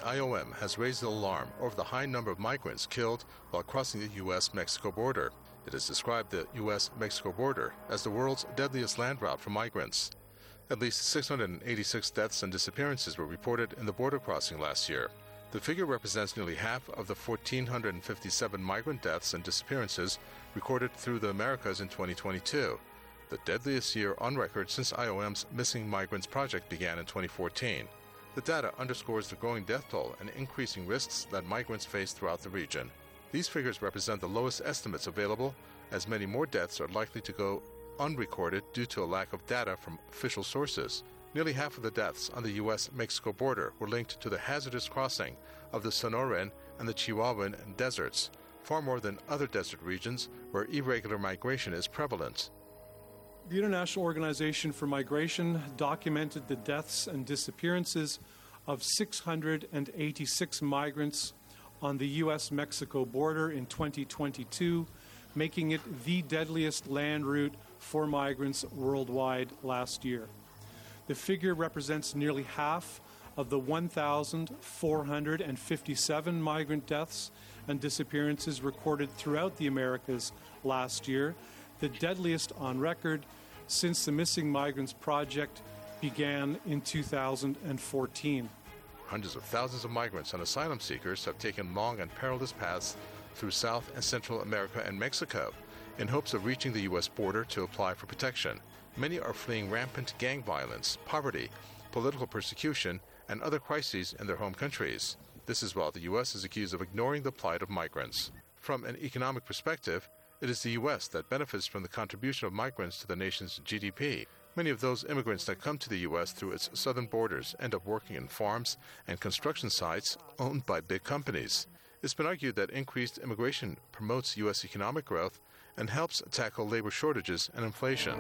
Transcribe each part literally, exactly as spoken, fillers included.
I O M has raised the alarm over the high number of migrants killed while crossing the U S Mexico border. It has described the U S Mexico border as the world's deadliest land route for migrants. At least six hundred eighty-six deaths and disappearances were reported in the border crossing last year. The figure represents nearly half of the one thousand four hundred fifty-seven migrant deaths and disappearances recorded through the Americas in twenty twenty-two, the deadliest year on record since I O M's Missing Migrants Project began in twenty fourteen. The data underscores the growing death toll and increasing risks that migrants face throughout the region. These figures represent the lowest estimates available, as many more deaths are likely to go unrecorded due to a lack of data from official sources. Nearly half of the deaths on the U S Mexico border were linked to the hazardous crossing of the Sonoran and the Chihuahuan deserts, far more than other desert regions where irregular migration is prevalent. The International Organization for Migration documented the deaths and disappearances of six hundred eighty-six migrants on the U S Mexico border in twenty twenty-two, making it the deadliest land route for migrants worldwide last year. The figure represents nearly half of the one thousand four hundred fifty-seven migrant deaths and disappearances recorded throughout the Americas last year, the deadliest on record since the Missing Migrants Project began in two thousand fourteen. Hundreds of thousands of migrants and asylum seekers have taken long and perilous paths through South and Central America and Mexico in hopes of reaching the U S border to apply for protection. Many are fleeing rampant gang violence, poverty, political persecution, and other crises in their home countries. This is while the U S is accused of ignoring the plight of migrants. From an economic perspective, it is the U S that benefits from the contribution of migrants to the nation's G D P. Many of those immigrants that come to the U S through its southern borders end up working in farms and construction sites owned by big companies. It's been argued that increased immigration promotes U S economic growth and helps tackle labor shortages and inflation.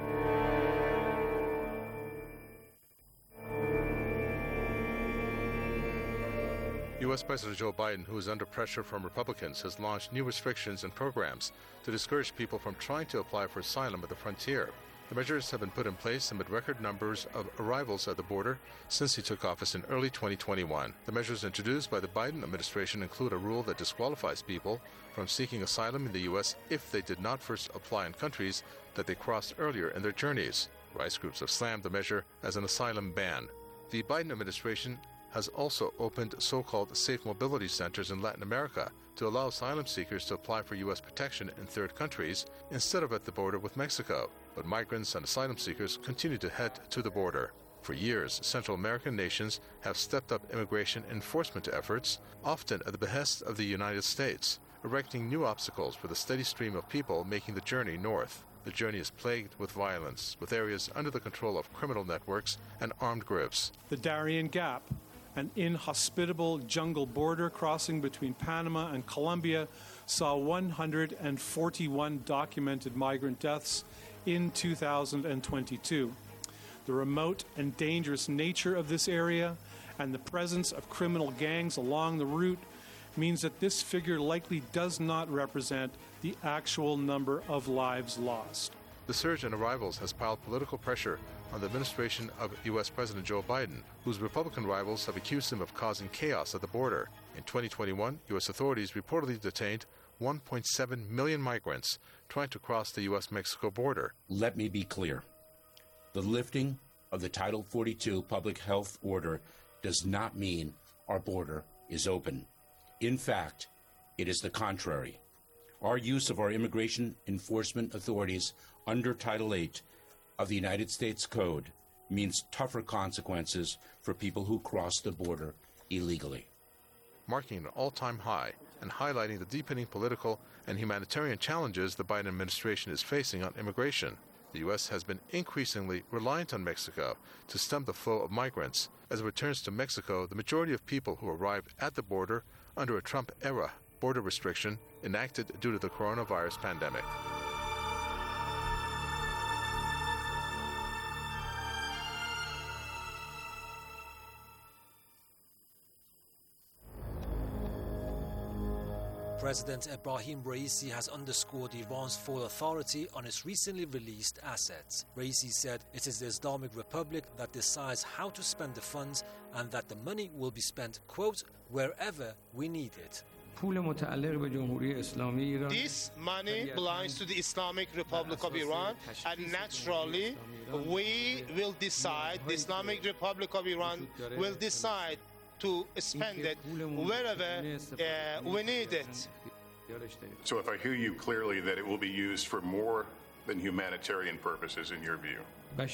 U S President Joe Biden, who is under pressure from Republicans, has launched new restrictions and programs to discourage people from trying to apply for asylum at the frontier. The measures have been put in place amid record numbers of arrivals at the border since he took office in early twenty twenty-one. The measures introduced by the Biden administration include a rule that disqualifies people from seeking asylum in the U S if they did not first apply in countries that they crossed earlier in their journeys. Rights groups have slammed the measure as an asylum ban. The Biden administration has also opened so-called safe mobility centers in Latin America to allow asylum seekers to apply for U S protection in third countries instead of at the border with Mexico. But migrants and asylum seekers continue to head to the border. For years, Central American nations have stepped up immigration enforcement efforts, often at the behest of the United States, erecting new obstacles for the steady stream of people making the journey north. The journey is plagued with violence, with areas under the control of criminal networks and armed groups. The Darien Gap, an inhospitable jungle border crossing between Panama and Colombia, saw one hundred forty-one documented migrant deaths in two thousand twenty-two. The remote and dangerous nature of this area and the presence of criminal gangs along the route means that this figure likely does not represent the actual number of lives lost. The surge in arrivals has piled political pressure on the administration of U S President Joe Biden, whose Republican rivals have accused him of causing chaos at the border. In twenty twenty-one, U S authorities reportedly detained one point seven million migrants trying to cross the U S Mexico border. Let me be clear. The lifting of the Title forty-two public health order does not mean our border is open. In fact, it is the contrary. Our use of our immigration enforcement authorities under Title eight of the United States Code means tougher consequences for people who cross the border illegally. Marking an all-time high and highlighting the deepening political and humanitarian challenges the Biden administration is facing on immigration. The U S has been increasingly reliant on Mexico to stem the flow of migrants. As it returns to Mexico, the majority of people who arrived at the border under a Trump-era border restriction enacted due to the coronavirus pandemic. President Ebrahim Raisi has underscored Iran's full authority on its recently released assets. Raisi said it is the Islamic Republic that decides how to spend the funds and that the money will be spent, quote, wherever we need it. This money belongs to the Islamic Republic of Iran, and naturally we will decide, the Islamic Republic of Iran will decide to spend it wherever uh, we need it. So if I hear you clearly, that it will be used for more than humanitarian purposes in your view?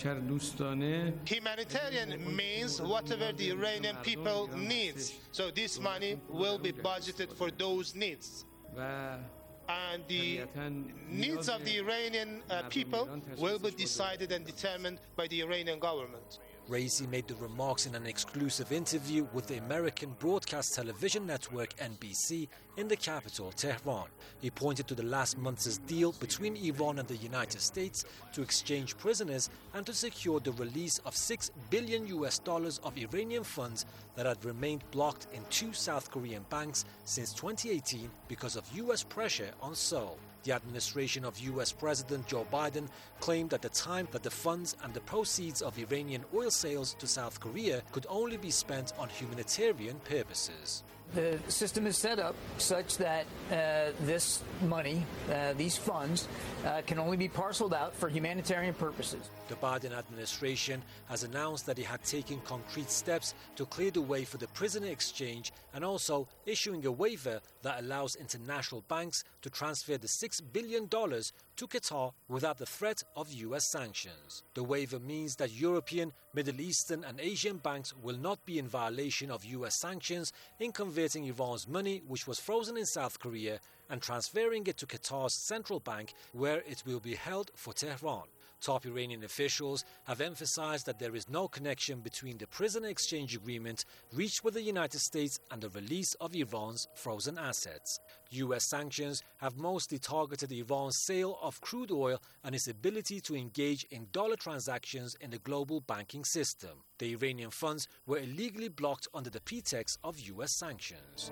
Humanitarian means whatever the Iranian people needs. So this money will be budgeted for those needs. And the needs of the Iranian uh, people will be decided and determined by the Iranian government. Raisi made the remarks in an exclusive interview with the American broadcast television network N B C in the capital, Tehran. He pointed to the last month's deal between Iran and the United States to exchange prisoners and to secure the release of six billion U S dollars of Iranian funds that had remained blocked in two South Korean banks since twenty eighteen because of U S pressure on Seoul. The administration of U S President Joe Biden claimed at the time that the funds and the proceeds of Iranian oil sales to South Korea could only be spent on humanitarian purposes. The system is set up such that uh, this money, uh, these funds, uh, can only be parceled out for humanitarian purposes. The Biden administration has announced that it had taken concrete steps to clear the way for the prisoner exchange and also issuing a waiver that allows international banks to transfer the six billion dollars to Qatar without the threat of U S sanctions. The waiver means that European, Middle Eastern and Asian banks will not be in violation of U S sanctions in converting Iran's money, which was frozen in South Korea, and transferring it to Qatar's central bank, where it will be held for Tehran. Top Iranian officials have emphasized that there is no connection between the prisoner exchange agreement reached with the United States and the release of Iran's frozen assets. U S sanctions have mostly targeted Iran's sale of crude oil and its ability to engage in dollar transactions in the global banking system. The Iranian funds were illegally blocked under the pretext of U S sanctions.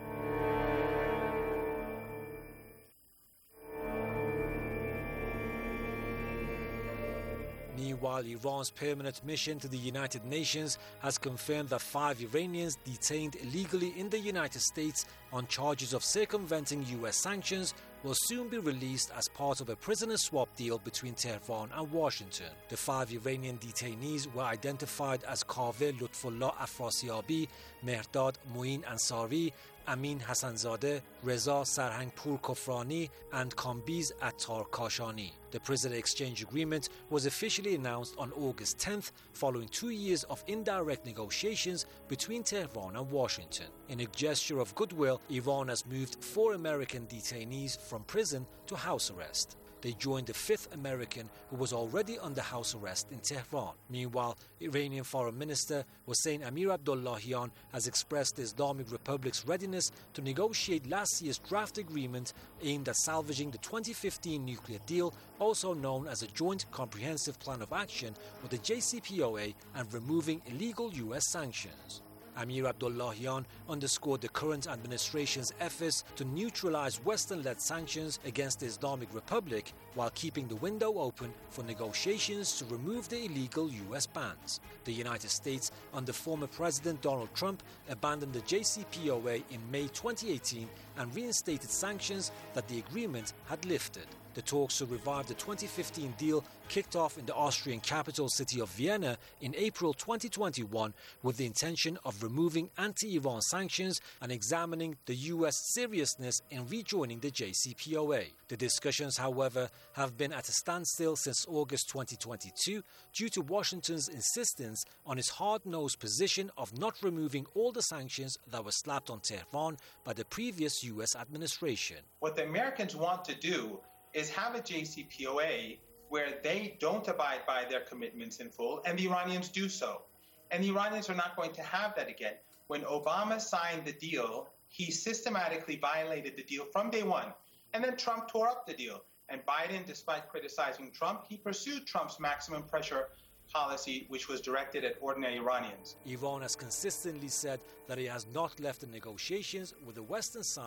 Meanwhile, Iran's permanent mission to the United Nations has confirmed that five Iranians detained illegally in the United States on charges of circumventing U S sanctions will soon be released as part of a prisoner swap deal between Tehran and Washington. The five Iranian detainees were identified as Kaveh Lutfullah Afrasiabi, Mehrdad Mouin Ansari, Amin Hassanzadeh, Reza Sarhangpur Kofrani, and Kambiz Attar Kashani. The prisoner exchange agreement was officially announced on August tenth, following two years of indirect negotiations between Tehran and Washington. In a gesture of goodwill, Iran has moved four American detainees from prison to house arrest. They joined the fifth American who was already under house arrest in Tehran. Meanwhile, Iranian Foreign Minister Hossein Amir Abdullahian has expressed the Islamic Republic's readiness to negotiate last year's draft agreement aimed at salvaging the twenty fifteen nuclear deal, also known as a Joint Comprehensive Plan of Action, with the J C P O A, and removing illegal U S sanctions. Amir Abdullahian underscored the current administration's efforts to neutralize Western-led sanctions against the Islamic Republic while keeping the window open for negotiations to remove the illegal U S bans. The United States, under former President Donald Trump, abandoned the J C P O A in May twenty eighteen and reinstated sanctions that the agreement had lifted. The talks to revive the twenty fifteen deal kicked off in the Austrian capital city of Vienna in April twenty twenty-one with the intention of removing anti-Iran sanctions and examining the U S seriousness in rejoining the J C P O A. The discussions, however, have been at a standstill since August twenty twenty-two due to Washington's insistence on its hard-nosed position of not removing all the sanctions that were slapped on Tehran by the previous U S administration. What the Americans want to do is have a J C P O A where they don't abide by their commitments in full, and the Iranians do so. And the Iranians are not going to have that again. When Obama signed the deal, he systematically violated the deal from day one. And then Trump tore up the deal. And Biden, despite criticizing Trump, he pursued Trump's maximum pressure policy, which was directed at ordinary Iranians. Iran has consistently said that it has not left the negotiations with the Western side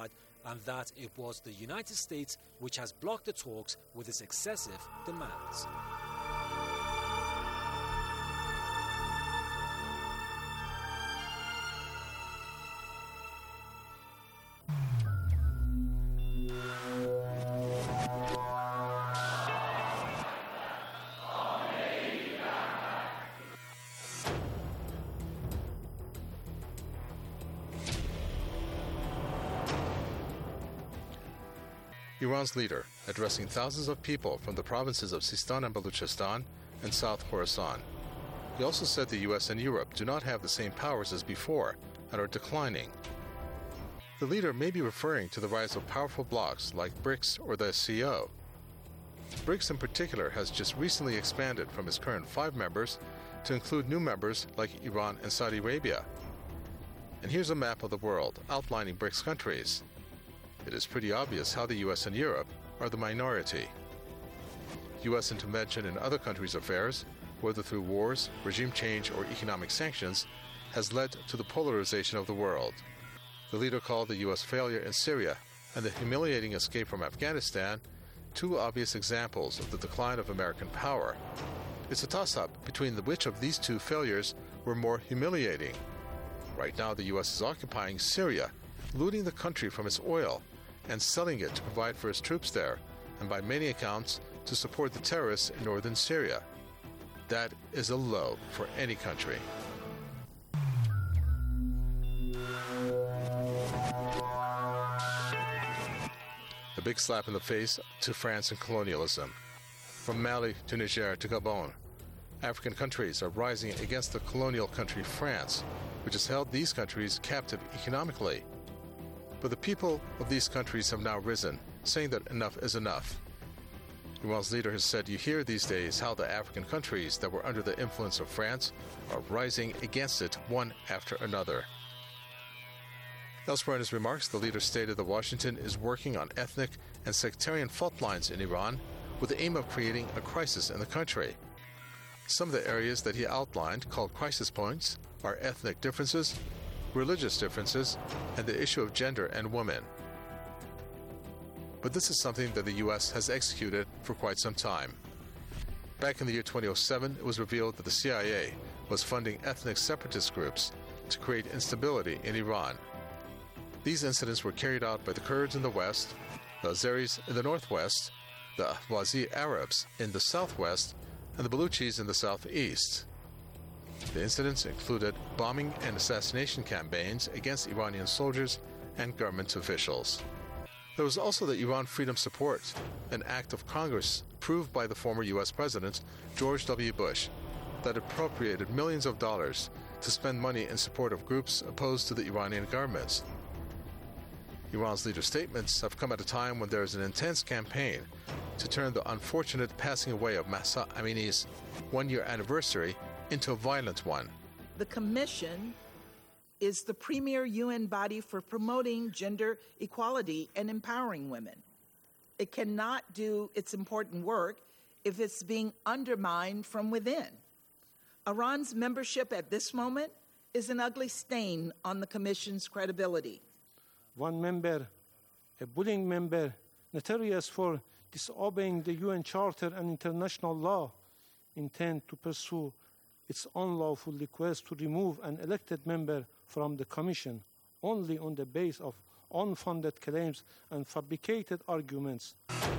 and that it was the United States which has blocked the talks with its excessive demands. Iran's leader, addressing thousands of people from the provinces of Sistan and Baluchistan and South Khorasan. He also said the U S and Europe do not have the same powers as before and are declining. The leader may be referring to the rise of powerful blocs like BRICS or the S C O. BRICS in particular has just recently expanded from its current five members to include new members like Iran and Saudi Arabia. And here's a map of the world outlining BRICS countries. It is pretty obvious how the U S and Europe are the minority. U S intervention in other countries' affairs, whether through wars, regime change, or economic sanctions, has led to the polarization of the world. The leader called the U S failure in Syria and the humiliating escape from Afghanistan two obvious examples of the decline of American power. It's a toss-up between the which of these two failures were more humiliating. Right now, the U S is occupying Syria, looting the country from its oil, and selling it to provide for its troops there, and by many accounts, to support the terrorists in northern Syria. That is a low for any country. A big slap in the face to France and colonialism. From Mali to Niger to Gabon, African countries are rising against the colonial country France, which has held these countries captive economically. But the people of these countries have now risen, saying that enough is enough. Iran's leader has said you hear these days how the African countries that were under the influence of France are rising against it one after another. Elsewhere in his remarks, the leader stated that Washington is working on ethnic and sectarian fault lines in Iran with the aim of creating a crisis in the country. Some of the areas that he outlined, called crisis points, are ethnic differences, religious differences, and the issue of gender and women. But this is something that the U S has executed for quite some time. Back in the year two thousand seven, it was revealed that the C I A was funding ethnic separatist groups to create instability in Iran. These incidents were carried out by the Kurds in the west, the Azeris in the northwest, the Ahwazi Arabs in the southwest, and the Baluchis in the southeast. The incidents included bombing and assassination campaigns against Iranian soldiers and government officials. There was also the Iran Freedom Support, an act of Congress approved by the former U S President George W. Bush that appropriated millions of dollars to spend money in support of groups opposed to the Iranian government. Iran's leader's statements have come at a time when there is an intense campaign to turn the unfortunate passing away of Mahsa Amini's one-year anniversary into a violent one. The Commission is the premier U N body for promoting gender equality and empowering women. It cannot do its important work if it's being undermined from within. Iran's membership at this moment is an ugly stain on the Commission's credibility. One member, a bullying member, notorious for disobeying the U N Charter and international law, intend to pursue its unlawful request to remove an elected member from the Commission only on the basis of unfounded claims and fabricated arguments.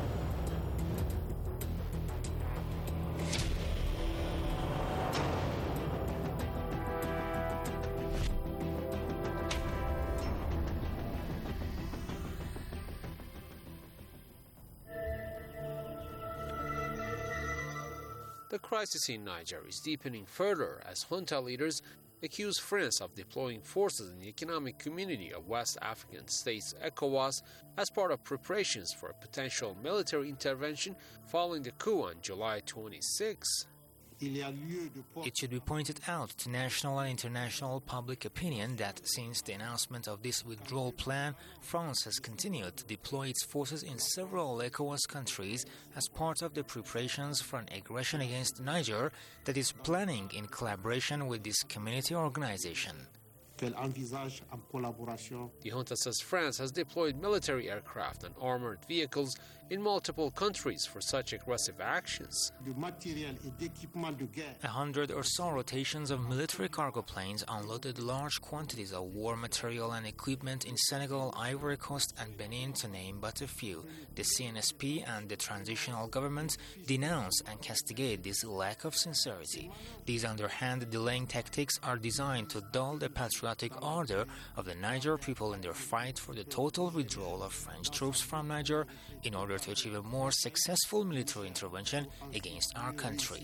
The crisis in Niger is deepening further as junta leaders accuse France of deploying forces in the Economic Community of West African States, ECOWAS, as part of preparations for a potential military intervention following the coup on July twenty-sixth. It should be pointed out to national and international public opinion that since the announcement of this withdrawal plan, France has continued to deploy its forces in several ECOWAS countries as part of the preparations for an aggression against Niger that is planning in collaboration with this community organization. The junta says France has deployed military aircraft and armored vehicles in multiple countries for such aggressive actions. A hundred or so rotations of military cargo planes unloaded large quantities of war material and equipment in Senegal, Ivory Coast, and Benin, to name but a few. The C N S P and the transitional government denounce and castigate this lack of sincerity. These underhand delaying tactics are designed to dull the patriotic ardor of the Niger people in their fight for the total withdrawal of French troops from Niger in order to achieve a more successful military intervention against our country.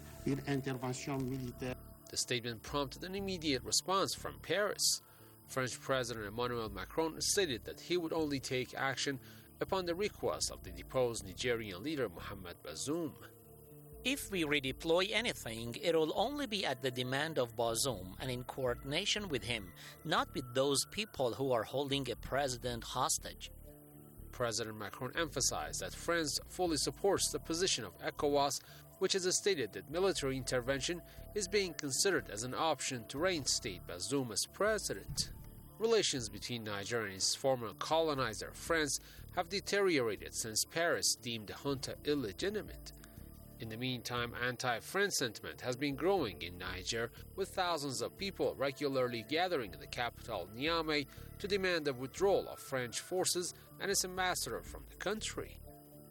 The statement prompted an immediate response from Paris. French President Emmanuel Macron stated that he would only take action upon the request of the deposed Nigerian leader Mohamed Bazoum. If we redeploy anything, it will only be at the demand of Bazoum and in coordination with him, not with those people who are holding a president hostage. President Macron emphasized that France fully supports the position of ECOWAS, which has stated that military intervention is being considered as an option to reinstate Bazoum as president. Relations between Niger and its former colonizer France have deteriorated since Paris deemed the junta illegitimate. In the meantime, anti-French sentiment has been growing in Niger, with thousands of people regularly gathering in the capital Niamey to demand the withdrawal of French forces and its ambassador from the country.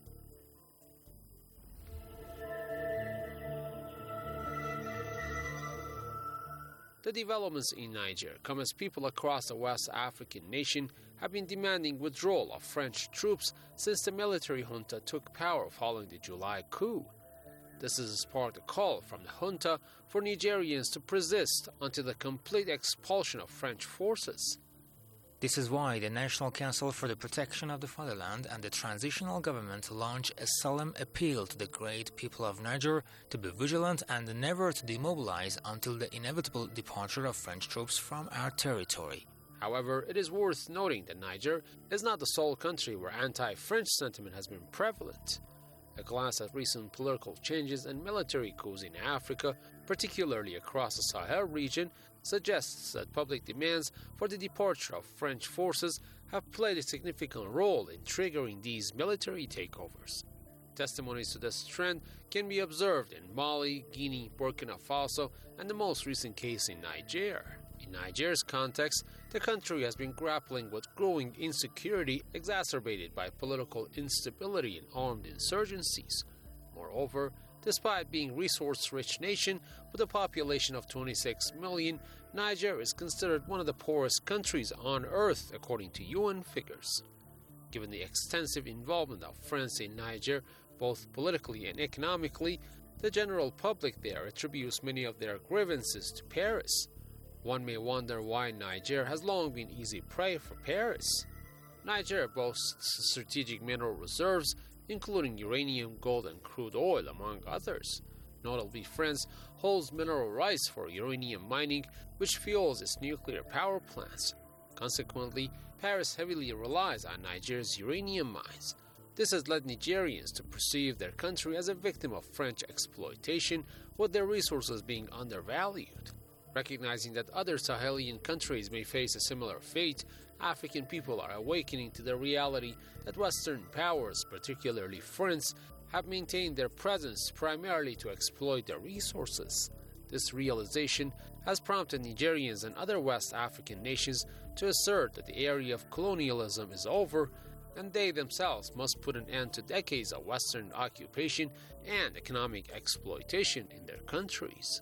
The developments in Niger come as people across the West African nation have been demanding withdrawal of French troops since the military junta took power following the July coup. This has sparked a call from the junta for Nigerians to persist until the complete expulsion of French forces. This is why the National Council for the Protection of the Fatherland and the Transitional Government launched a solemn appeal to the great people of Niger to be vigilant and never to demobilize until the inevitable departure of French troops from our territory. However, it is worth noting that Niger is not the sole country where anti-French sentiment has been prevalent. A glance at recent political changes and military coups in Africa, particularly across the Sahel region, suggests that public demands for the departure of French forces have played a significant role in triggering these military takeovers. Testimonies to this trend can be observed in Mali, Guinea, Burkina Faso, and the most recent case in Niger. In Niger's context, the country has been grappling with growing insecurity exacerbated by political instability and armed insurgencies. Moreover, despite being a resource-rich nation with a population of twenty-six million, Niger is considered one of the poorest countries on earth according to U N figures. Given the extensive involvement of France in Niger, both politically and economically, the general public there attributes many of their grievances to Paris. One may wonder why Niger has long been easy prey for Paris. Niger boasts strategic mineral reserves, including uranium, gold, and crude oil, among others. Notably, France holds mineral rights for uranium mining, which fuels its nuclear power plants. Consequently, Paris heavily relies on Niger's uranium mines. This has led Nigerians to perceive their country as a victim of French exploitation, with their resources being undervalued. Recognizing that other Sahelian countries may face a similar fate, African people are awakening to the reality that Western powers, particularly France, have maintained their presence primarily to exploit their resources. This realization has prompted Nigerians and other West African nations to assert that the era of colonialism is over, and they themselves must put an end to decades of Western occupation and economic exploitation in their countries.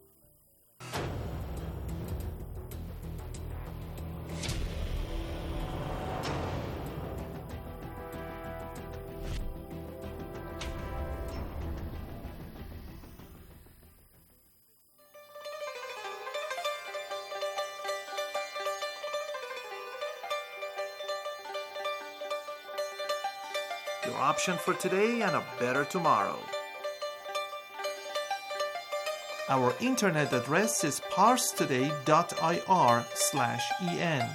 Your option for today and a better tomorrow. Our internet address is parstoday.ir slash en.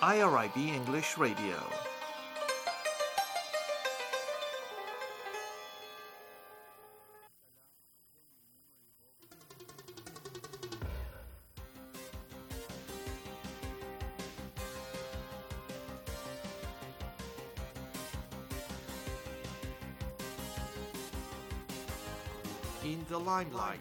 I R I B English Radio. In the limelight.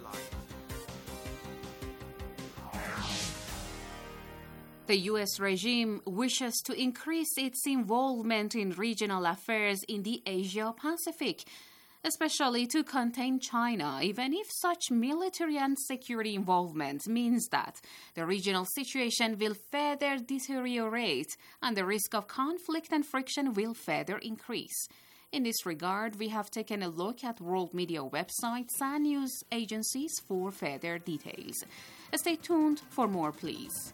The U S regime wishes to increase its involvement in regional affairs in the Asia-Pacific, especially to contain China, even if such military and security involvement means that the regional situation will further deteriorate and the risk of conflict and friction will further increase. In this regard, we have taken a look at world media websites and news agencies for further details. Stay tuned for more, please.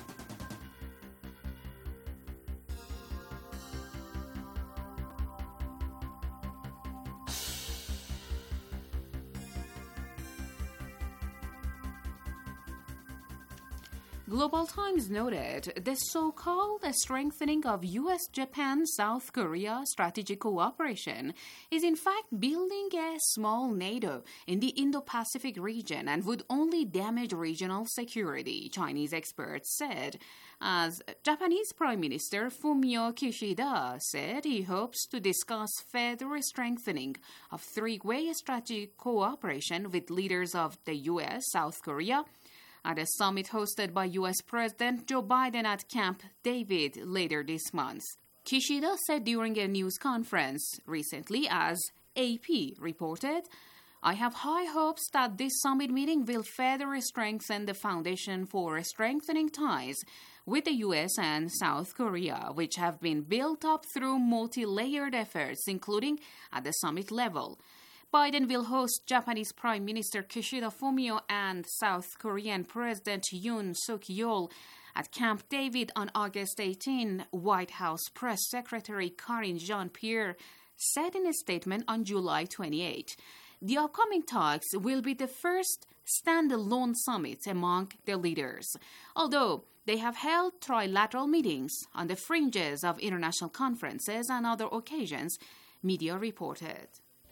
Global Times noted the so-called strengthening of U S Japan South Korea strategic cooperation is in fact building a small NATO in the Indo-Pacific region and would only damage regional security, Chinese experts said. As Japanese Prime Minister Fumio Kishida said he hopes to discuss further strengthening of three-way strategic cooperation with leaders of the U S, South Korea, at a summit hosted by U S President Joe Biden at Camp David later this month. Kishida said during a news conference recently, as A P reported, "I have high hopes that this summit meeting will further strengthen the foundation for strengthening ties with the U S and South Korea, which have been built up through multi-layered efforts, including at the summit level." Biden will host Japanese Prime Minister Kishida Fumio and South Korean President Yoon Suk-yeol at Camp David on August eighteenth, White House Press Secretary Karine Jean-Pierre said in a statement on July twenty-eighth. The upcoming talks will be the first standalone summit among the leaders, although they have held trilateral meetings on the fringes of international conferences and other occasions, media reported.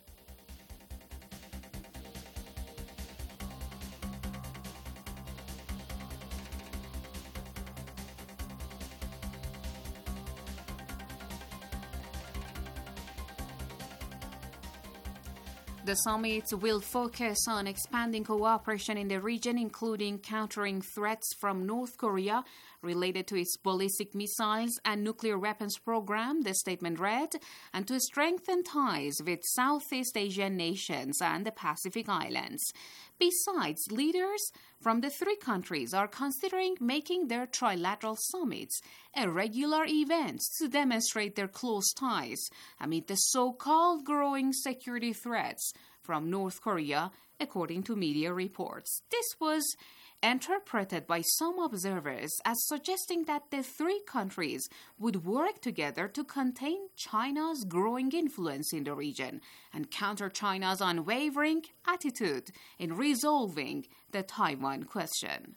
The summit will focus on expanding cooperation in the region, including countering threats from North Korea related to its ballistic missiles and nuclear weapons program, the statement read, and to strengthen ties with Southeast Asian nations and the Pacific Islands. Besides, leaders from the three countries are considering making their trilateral summits a regular event to demonstrate their close ties amid the so-called growing security threats from North Korea, according to media reports. This was interpreted by some observers as suggesting that the three countries would work together to contain China's growing influence in the region and counter China's unwavering attitude in resolving the Taiwan question.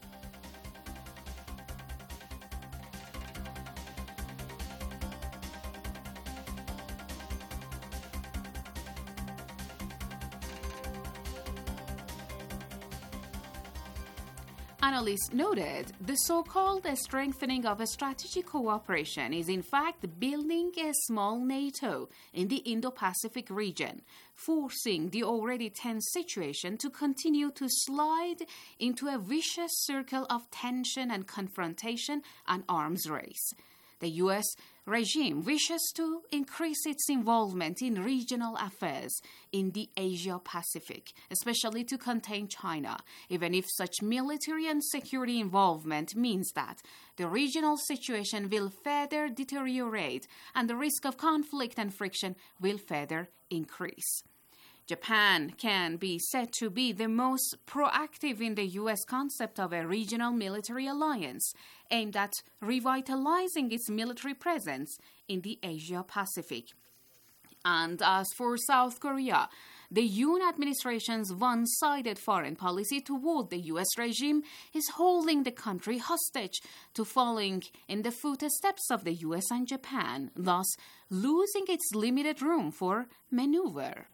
Analysts noted the so-called strengthening of a strategic cooperation is in fact building a small NATO in the Indo-Pacific region, forcing the already tense situation to continue to slide into a vicious circle of tension and confrontation and arms race. The U S regime wishes to increase its involvement in regional affairs in the Asia-Pacific, especially to contain China, even if such military and security involvement means that the regional situation will further deteriorate and the risk of conflict and friction will further increase. Japan can be said to be the most proactive in the U S concept of a regional military alliance aimed at revitalizing its military presence in the Asia-Pacific. And as for South Korea, the Yoon administration's one-sided foreign policy toward the U S regime is holding the country hostage to following in the footsteps of the U S and Japan, thus losing its limited room for maneuver.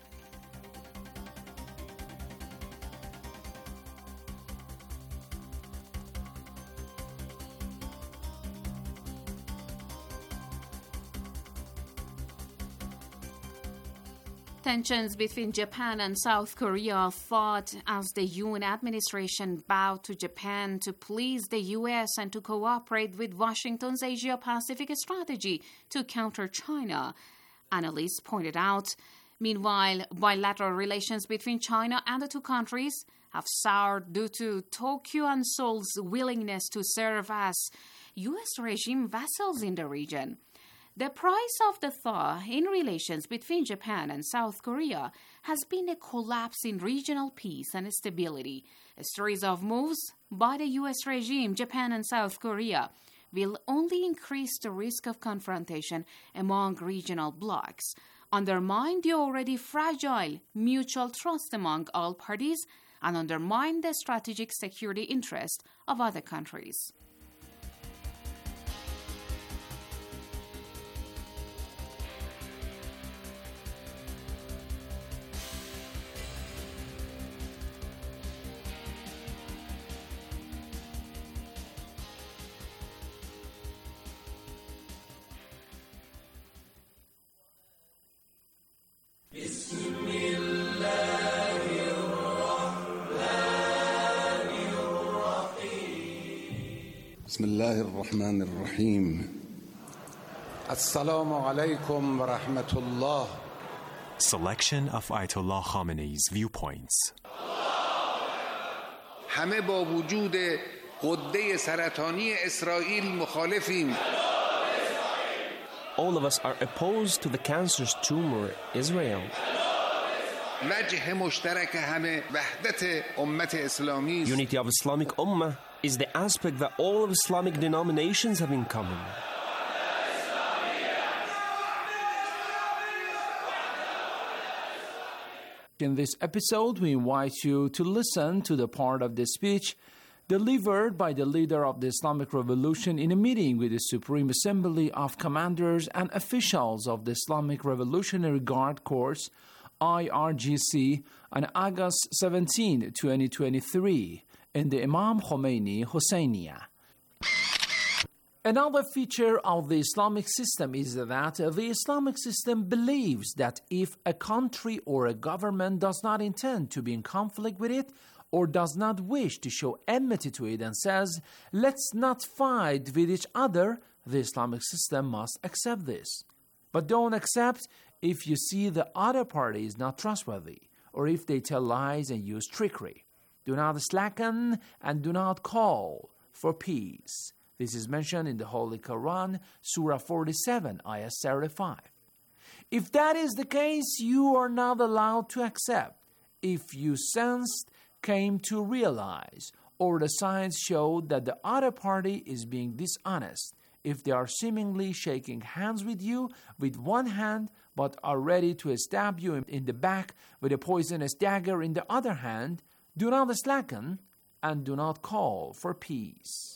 Tensions between Japan and South Korea thawed as the Yoon administration bowed to Japan to please the U S and to cooperate with Washington's Asia-Pacific strategy to counter China. Analysts pointed out, meanwhile, bilateral relations between China and the two countries have soured due to Tokyo and Seoul's willingness to serve as U S regime vassals in the region. The price of the thaw in relations between Japan and South Korea has been a collapse in regional peace and stability. A series of moves by the U S regime, Japan and South Korea will only increase the risk of confrontation among regional blocs, undermine the already fragile mutual trust among all parties, and undermine the strategic security interest of other countries. بسم الله الرحمن الرحيم السلام عليكم ورحمة الله. Selection of Ayatollah Khamenei's viewpoints. همه با وجود غده سرطانی اسرائیل مخالفیم. All of us are opposed to the cancerous tumor Israel. وجه مشترک همه وحدت امت اسلامی. Unity of Islamic Ummah is the aspect that all of Islamic denominations have in common. In this episode, we invite you to listen to the part of the speech delivered by the leader of the Islamic Revolution in a meeting with the Supreme Assembly of Commanders and Officials of the Islamic Revolutionary Guard Corps, I R G C, on August seventeenth, twenty twenty-three, in the Imam Khomeini Hosseiniya. Another feature of the Islamic system is that the Islamic system believes that if a country or a government does not intend to be in conflict with it, or does not wish to show enmity to it and says, let's not fight with each other, the Islamic system must accept this. But don't accept if you see the other party is not trustworthy, or if they tell lies and use trickery. Do not slacken and do not call for peace. This is mentioned in the Holy Quran, Surah forty-seven, Ayah thirty-five. If that is the case, you are not allowed to accept. If you sensed, came to realize, or the signs showed that the other party is being dishonest, if they are seemingly shaking hands with you with one hand, but are ready to stab you in the back with a poisonous dagger in the other hand, do not slacken and do not call for peace.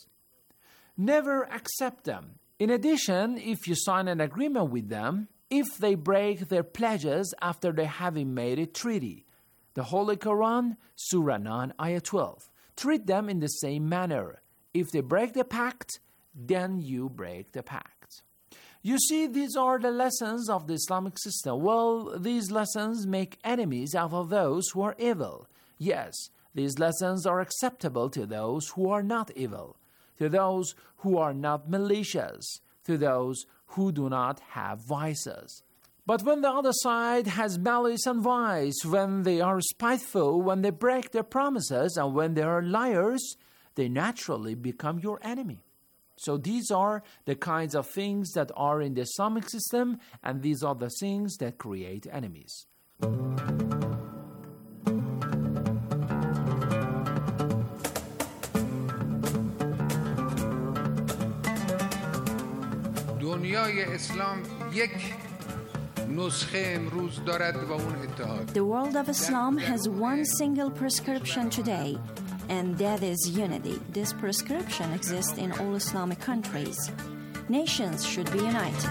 Never accept them. In addition, if you sign an agreement with them, if they break their pledges after they having made a treaty, the Holy Quran, Surah nine, Ayah twelve. Treat them in the same manner. If they break the pact, then you break the pact. You see, these are the lessons of the Islamic system. Well, these lessons make enemies out of those who are evil. Yes, these lessons are acceptable to those who are not evil, to those who are not malicious, to those who do not have vices. But when the other side has malice and vice, when they are spiteful, when they break their promises, and when they are liars, they naturally become your enemy. So these are the kinds of things that are in the Islamic system, and these are the things that create enemies. دنیای اسلام یک The world of Islam has one single prescription today, and that is unity. This prescription exists in all Islamic countries. Nations should be united.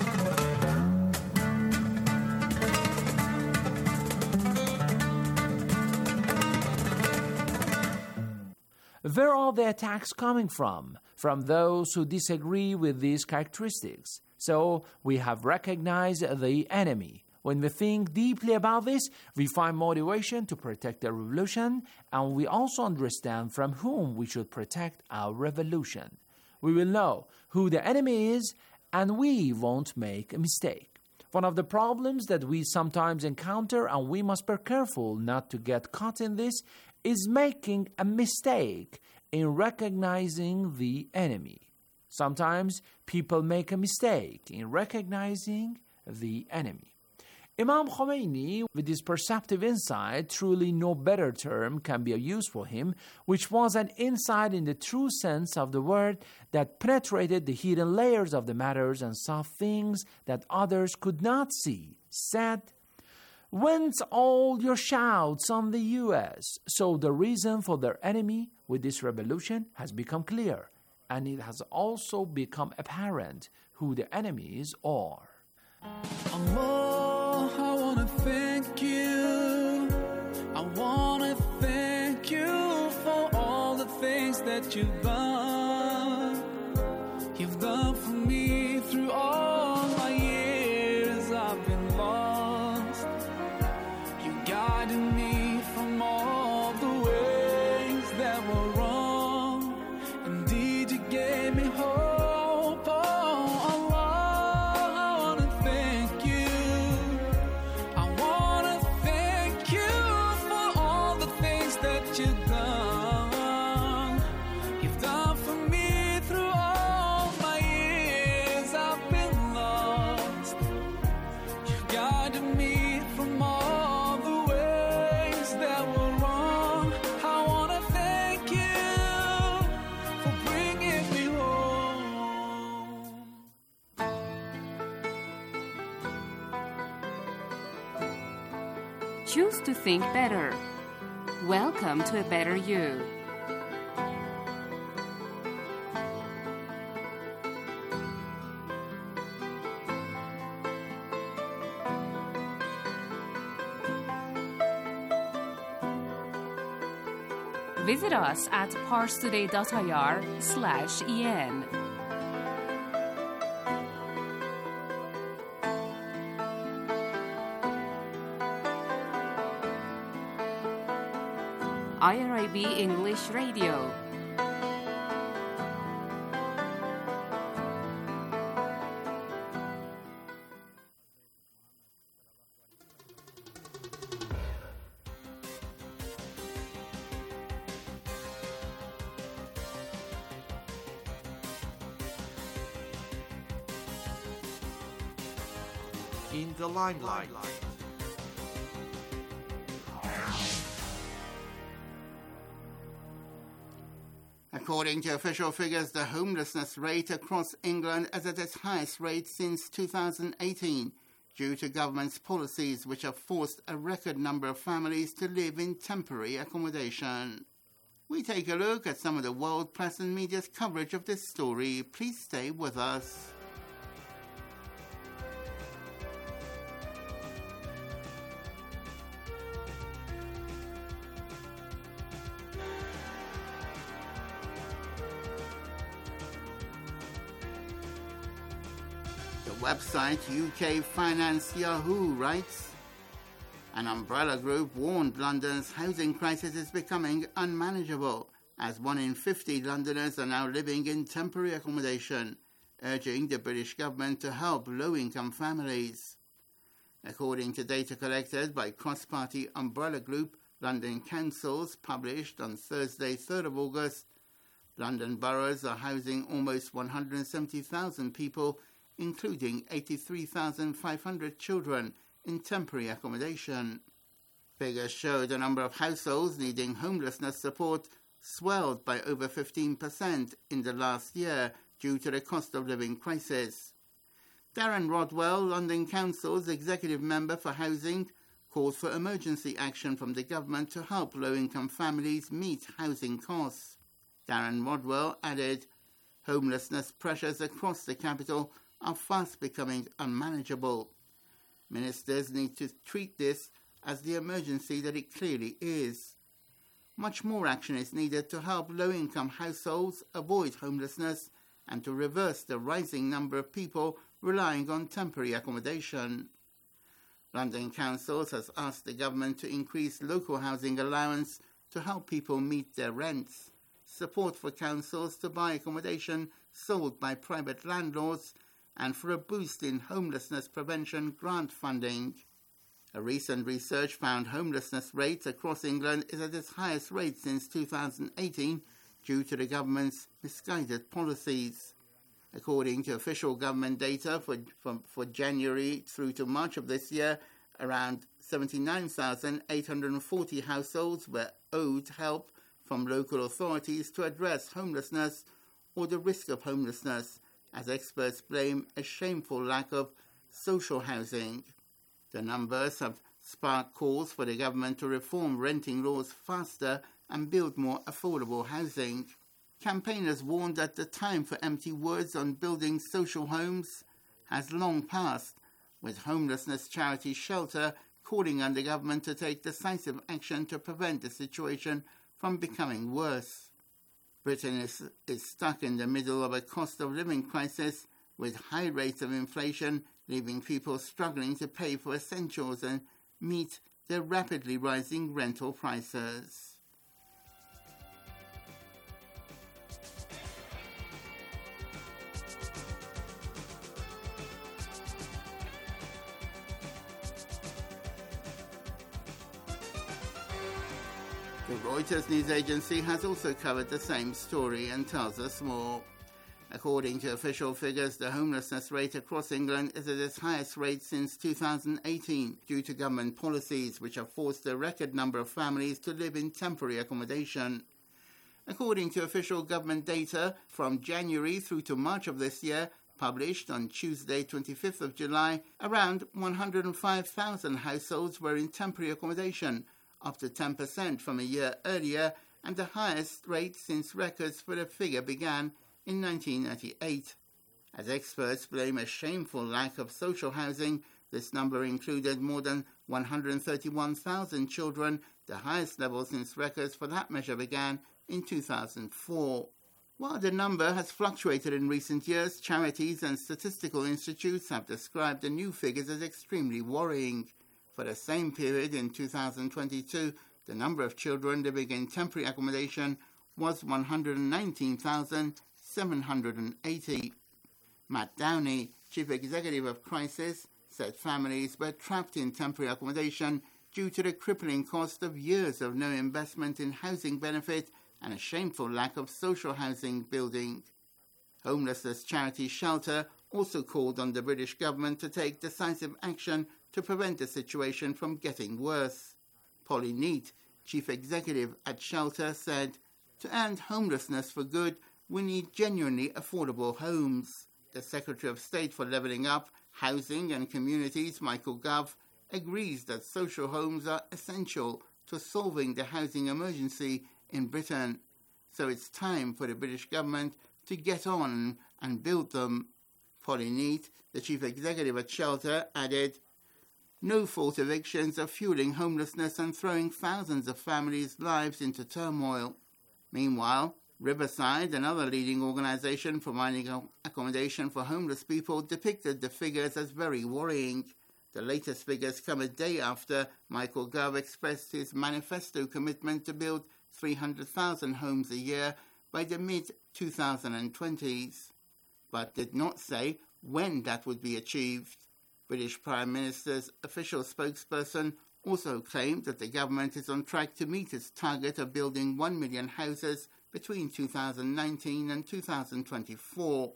Where are the attacks coming from? From those who disagree with these characteristics. So we have recognized the enemy. When we think deeply about this, we find motivation to protect the revolution, and we also understand from whom we should protect our revolution. We will know who the enemy is, and we won't make a mistake. One of the problems that we sometimes encounter, and we must be careful not to get caught in this, is making a mistake in recognizing the enemy. Sometimes people make a mistake in recognizing the enemy. Imam Khomeini, with his perceptive insight, truly no better term can be used for him, which was an insight in the true sense of the word that penetrated the hidden layers of the matters and saw things that others could not see, said, "Whence all your shouts on the U S?" So the reason for their enemy with this revolution has become clear, and it has also become apparent who the enemies are. Allah, I want to thank you. I want to thank you for all the things that you've done. You've done for me through all my years I've been lost. You guided me from all the ways that were wrong. Indeed, you gave me hope. Choose to think better. Welcome to a better you. Visit us at parstoday.ir slash en. I R I B English Radio. In the limelight. According to official figures, the homelessness rate across England is at its highest rate since two thousand eighteen, due to government's policies which have forced a record number of families to live in temporary accommodation. We take a look at some of the world press and media's coverage of this story. Please stay with us. Website U K Finance Yahoo writes, an umbrella group warned London's housing crisis is becoming unmanageable, as one in fifty Londoners are now living in temporary accommodation, urging the British government to help low-income families. According to data collected by cross-party umbrella group London Councils, published on Thursday, third of August, London boroughs are housing almost one hundred seventy thousand people, including eighty-three thousand five hundred children in temporary accommodation. Figures show the number of households needing homelessness support swelled by over fifteen percent in the last year due to the cost of living crisis. Darren Rodwell, London Council's executive member for housing, called for emergency action from the government to help low-income families meet housing costs. Darren Rodwell added, homelessness pressures across the capital are fast becoming unmanageable. Ministers need to treat this as the emergency that it clearly is. Much more action is needed to help low-income households avoid homelessness and to reverse the rising number of people relying on temporary accommodation. London Council has asked the government to increase local housing allowance to help people meet their rents, support for councils to buy accommodation sold by private landlords, and for a boost in homelessness prevention grant funding. A recent research found homelessness rates across England is at its highest rate since two thousand eighteen due to the government's misguided policies. According to official government data for, for, for January through to March of this year, around seventy-nine thousand eight hundred forty households were owed help from local authorities to address homelessness or the risk of homelessness, as experts blame a shameful lack of social housing. The numbers have sparked calls for the government to reform renting laws faster and build more affordable housing. Campaigners warned that the time for empty words on building social homes has long passed, with homelessness charity Shelter calling on the government to take decisive action to prevent the situation from becoming worse. Britain is, is stuck in the middle of a cost of living crisis with high rates of inflation, leaving people struggling to pay for essentials and meet the rapidly rising rental prices. The Reuters news agency has also covered the same story and tells us more. According to official figures, the homelessness rate across England is at its highest rate since two thousand eighteen due to government policies which have forced a record number of families to live in temporary accommodation. According to official government data from January through to March of this year, published on Tuesday, twenty-fifth of July, around one hundred five thousand households were in temporary accommodation, up to ten percent from a year earlier, and the highest rate since records for the figure began in nineteen ninety-eight. As experts blame a shameful lack of social housing, this number included more than one hundred thirty-one thousand children, the highest level since records for that measure began in two thousand four. While the number has fluctuated in recent years, charities and statistical institutes have described the new figures as extremely worrying. For the same period in two thousand twenty-two, the number of children living in temporary accommodation was one hundred nineteen thousand seven hundred eighty. Matt Downey, Chief Executive of Crisis, said families were trapped in temporary accommodation due to the crippling cost of years of no investment in housing benefit and a shameful lack of social housing building. Homelessness charity Shelter also called on the British government to take decisive action to prevent the situation from getting worse. Polly Neate, Chief Executive at Shelter, said, "To end homelessness for good, we need genuinely affordable homes." The Secretary of State for Levelling Up, Housing and Communities, Michael Gove, agrees that social homes are essential to solving the housing emergency in Britain. So it's time for the British government to get on and build them. Polly Neate, the Chief Executive at Shelter, added, "No-fault evictions are fueling homelessness and throwing thousands of families' lives into turmoil." Meanwhile, Riverside, another leading organisation providing accommodation for homeless people, depicted the figures as very worrying. The latest figures come a day after Michael Gove expressed his manifesto commitment to build three hundred thousand homes a year by the mid twenty twenties, but did not say when that would be achieved. British Prime Minister's official spokesperson also claimed that the government is on track to meet its target of building one million houses between two thousand nineteen and two thousand twenty-four.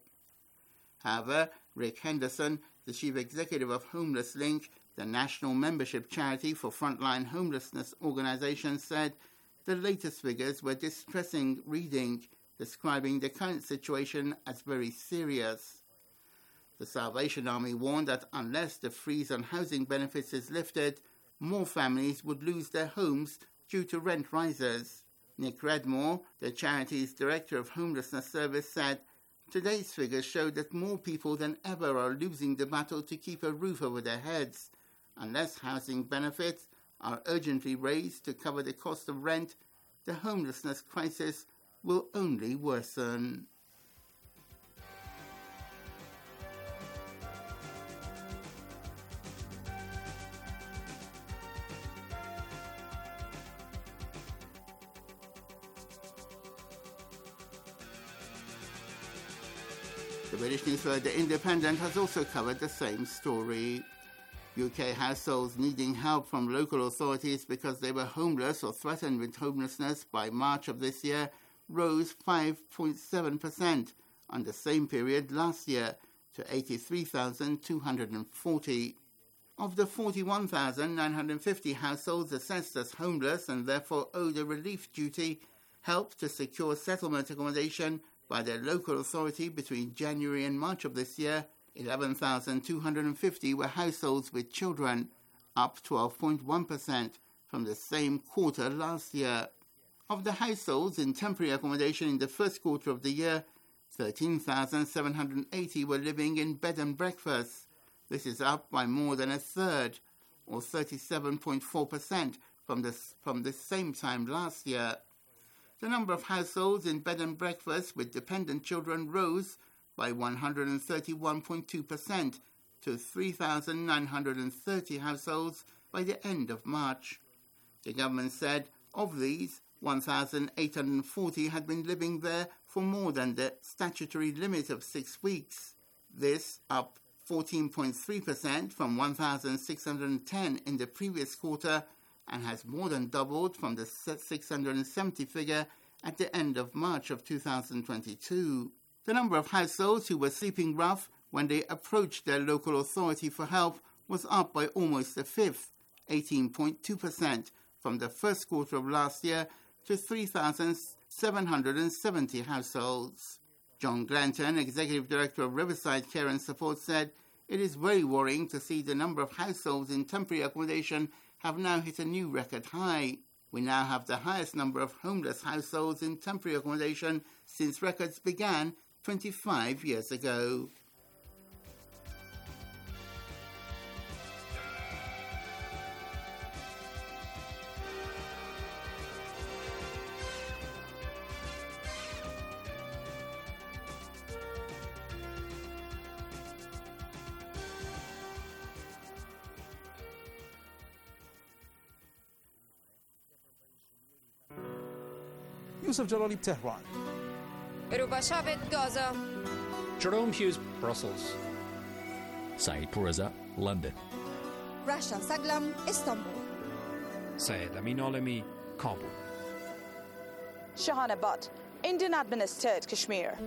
However, Rick Henderson, the Chief Executive of Homeless Link, the national membership charity for frontline homelessness organisations, said the latest figures were distressing reading, describing the current situation as very serious. The Salvation Army warned that unless the freeze on housing benefits is lifted, more families would lose their homes due to rent rises. Nick Redmore, the charity's Director of Homelessness Service, said, "Today's figures show that more people than ever are losing the battle to keep a roof over their heads. Unless housing benefits are urgently raised to cover the cost of rent, the homelessness crisis will only worsen." The British newspaper The Independent has also covered the same story. U K households needing help from local authorities because they were homeless or threatened with homelessness by March of this year rose five point seven percent on the same period last year to eighty-three thousand two hundred forty. Of the forty-one thousand nine hundred fifty households assessed as homeless and therefore owed a relief duty, help to secure settlement accommodation by their local authority between January and March of this year, eleven thousand two hundred fifty were households with children, up twelve point one percent from the same quarter last year. Of the households in temporary accommodation in the first quarter of the year, thirteen thousand seven hundred eighty were living in bed and breakfasts. This is up by more than a third, or thirty-seven point four percent from the, from the same time last year. The number of households in bed and breakfasts with dependent children rose by one hundred thirty-one point two percent to three thousand nine hundred thirty households by the end of March. The government said of these, one thousand eight hundred forty had been living there for more than the statutory limit of six weeks. This up fourteen point three percent from one thousand six hundred ten in the previous quarter and has more than doubled from the six hundred seventy figure at the end of March of two thousand twenty-two. The number of households who were sleeping rough when they approached their local authority for help was up by almost a fifth, eighteen point two percent, from the first quarter of last year to three thousand seven hundred seventy households. John Glanton, Executive Director of Riverside Care and Support, said, "It is very worrying to see the number of households in temporary accommodation have now hit a new record high. We now have the highest number of homeless households in temporary accommodation since records began twenty-five years ago." Yusuf Jalali, Tehran. Rubashavit, Gaza. Jerome Hughes, Brussels. Saeed Pourreza, London. Rasha Saglam, Istanbul. Syed Amin Alemi, Kabul. Shahana Butt, Indian administered Kashmir.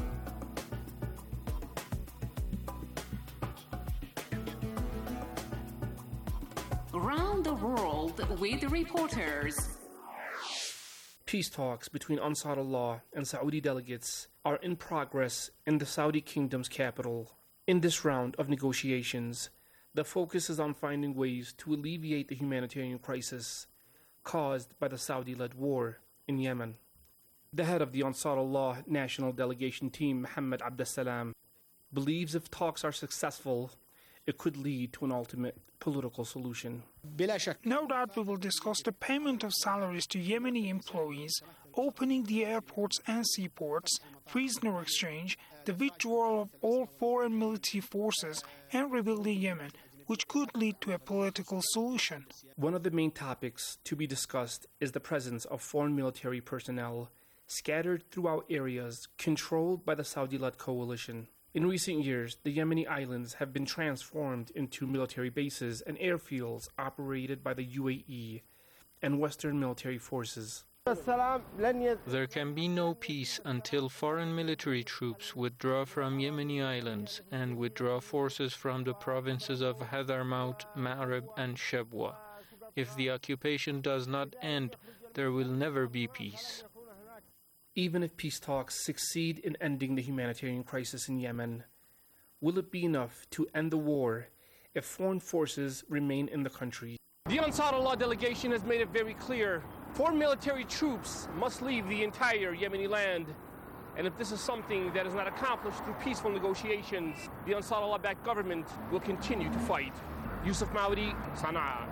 Around the world with reporters. Peace talks between Ansarullah and Saudi delegates are in progress in the Saudi kingdom's capital. In this round of negotiations, the focus is on finding ways to alleviate the humanitarian crisis caused by the Saudi-led war in Yemen. The head of the Ansarullah national delegation team, Mohammed Abdessalam, believes if talks are successful, it could lead to an ultimate political solution. No doubt we will discuss the payment of salaries to Yemeni employees, opening the airports and seaports, prisoner exchange, the withdrawal of all foreign military forces, and rebuilding Yemen, which could lead to a political solution. One of the main topics to be discussed is the presence of foreign military personnel scattered throughout areas controlled by the Saudi-led coalition. In recent years, the Yemeni islands have been transformed into military bases and airfields operated by the U A E and Western military forces. There can be no peace until foreign military troops withdraw from Yemeni islands and withdraw forces from the provinces of Hadramaut, Ma'rib, and Shabwa. If the occupation does not end, there will never be peace. Even if peace talks succeed in ending the humanitarian crisis in Yemen, Will it be enough to end the war if foreign forces remain in the country? The Ansar Allah delegation has made it very clear. Foreign military troops must leave the entire Yemeni land. And if this is something that is not accomplished through peaceful negotiations, the Ansar Allah-backed government will continue to fight. Yusuf Maudi, Sana'a.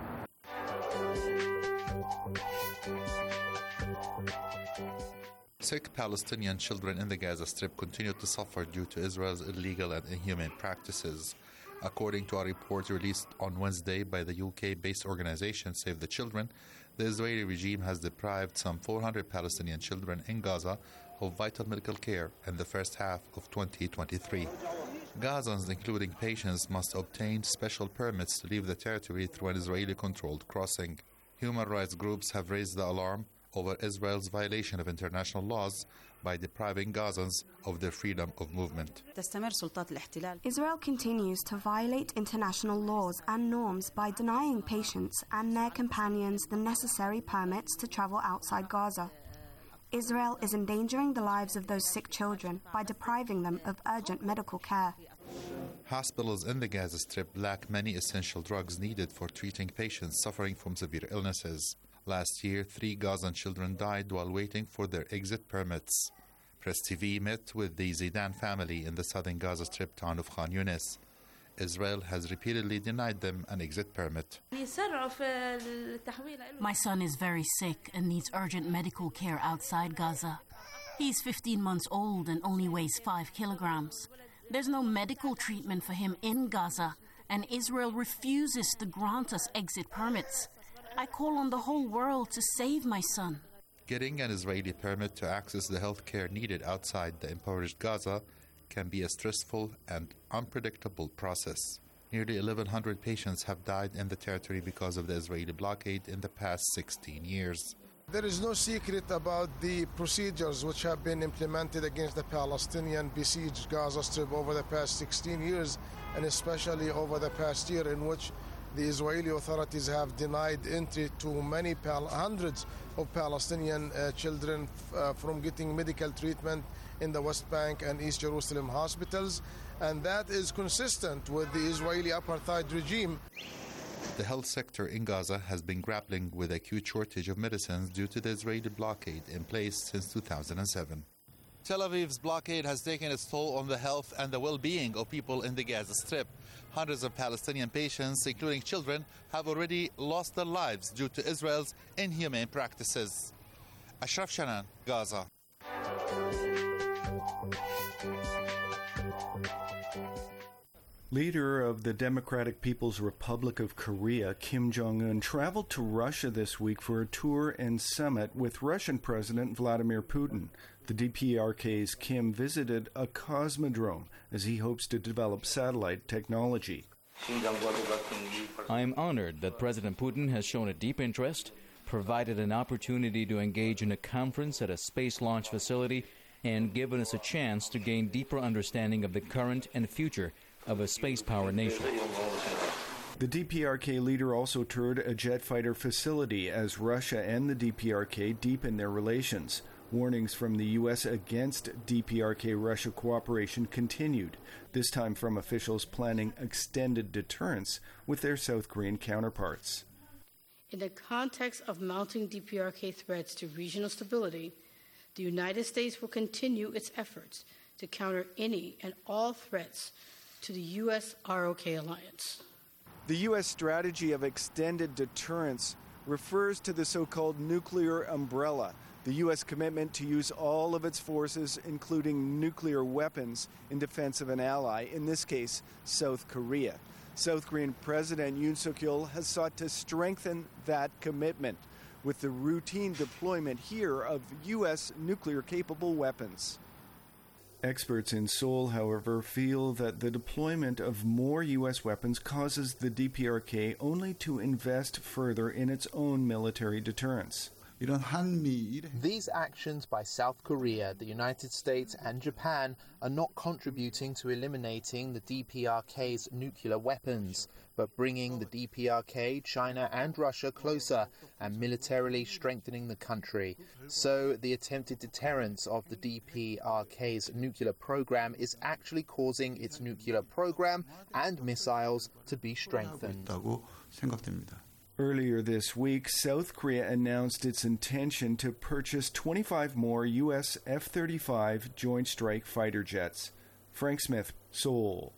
Sick Palestinian children in the Gaza Strip continue to suffer due to Israel's illegal and inhumane practices. According to a report released on Wednesday by the U K-based organization Save the Children, the Israeli regime has deprived some four hundred Palestinian children in Gaza of vital medical care in the first half of twenty twenty-three. Gazans, including patients, must obtain special permits to leave the territory through an Israeli-controlled crossing. Human rights groups have raised the alarm over Israel's violation of international laws by depriving Gazans of their freedom of movement. Israel continues to violate international laws and norms by denying patients and their companions the necessary permits to travel outside Gaza. Israel is endangering the lives of those sick children by depriving them of urgent medical care. Hospitals in the Gaza Strip lack many essential drugs needed for treating patients suffering from severe illnesses. Last year, three Gazan children died while waiting for their exit permits. Press T V met with the Zidane family in the southern Gaza Strip town of Khan Yunis. Israel has repeatedly denied them an exit permit. My son is very sick and needs urgent medical care outside Gaza. He's fifteen months old and only weighs five kilograms. There's no medical treatment for him in Gaza, and Israel refuses to grant us exit permits. I call on the whole world to save my son. Getting an Israeli permit to access the health care needed outside the impoverished Gaza can be a stressful and unpredictable process. Nearly eleven hundred patients have died in the territory because of the Israeli blockade in the past sixteen years. There is no secret about the procedures which have been implemented against the Palestinian besieged Gaza Strip over the past sixteen years, and especially over the past year, in which the Israeli authorities have denied entry to many pal- hundreds of Palestinian uh, children f- uh, from getting medical treatment in the West Bank and East Jerusalem hospitals, and that is consistent with the Israeli apartheid regime. The health sector in Gaza has been grappling with acute shortage of medicines due to the Israeli blockade in place since two thousand seven. Tel Aviv's blockade has taken its toll on the health and the well-being of people in the Gaza Strip. Hundreds of Palestinian patients, including children, have already lost their lives due to Israel's inhumane practices. Ashraf Shanan, Gaza. Leader of the Democratic People's Republic of Korea, Kim Jong-un, traveled to Russia this week for a tour and summit with Russian President Vladimir Putin. The D P R K's Kim visited a cosmodrome as he hopes to develop satellite technology. I am honored that President Putin has shown a deep interest, provided an opportunity to engage in a conference at a space launch facility, and given us a chance to gain deeper understanding of the current and future of a space-powered nation. The D P R K leader also toured a jet fighter facility as Russia and the D P R K deepen their relations. Warnings from the U S against D P R K-Russia cooperation continued, this time from officials planning extended deterrence with their South Korean counterparts. In the context of mounting D P R K threats to regional stability, the United States will continue its efforts to counter any and all threats to the U S R O K alliance. The U S strategy of extended deterrence refers to the so-called nuclear umbrella, the U S commitment to use all of its forces, including nuclear weapons, in defense of an ally, in this case, South Korea. South Korean President Yoon Suk-yeol has sought to strengthen that commitment with the routine deployment here of U S nuclear-capable weapons. Experts in Seoul, however, feel that the deployment of more U S weapons causes the D P R K only to invest further in its own military deterrence. These actions by South Korea, the United States and Japan are not contributing to eliminating the D P R K's nuclear weapons, but bringing the D P R K, China and Russia closer and militarily strengthening the country. So the attempted deterrence of the D P R K's nuclear program is actually causing its nuclear program and missiles to be strengthened. Earlier this week, South Korea announced its intention to purchase twenty-five more U S F thirty-five Joint Strike Fighter jets. Frank Smith, Seoul.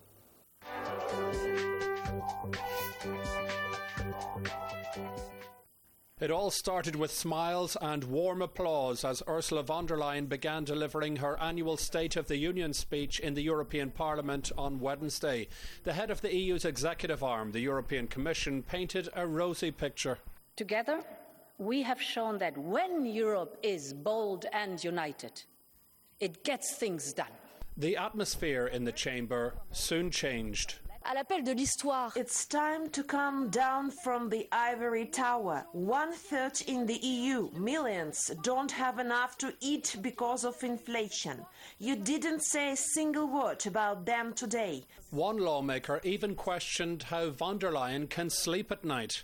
It all started with smiles and warm applause as Ursula von der Leyen began delivering her annual State of the Union speech in the European Parliament on Wednesday. The head of the E U's executive arm, the European Commission, painted a rosy picture. Together, we have shown that when Europe is bold and united, it gets things done. The atmosphere in the chamber soon changed. À l'appel de l'histoire. It's time to come down from the ivory tower. One third in the E U. Millions don't have enough to eat because of inflation. You didn't say a single word about them today. One lawmaker even questioned how von der Leyen can sleep at night.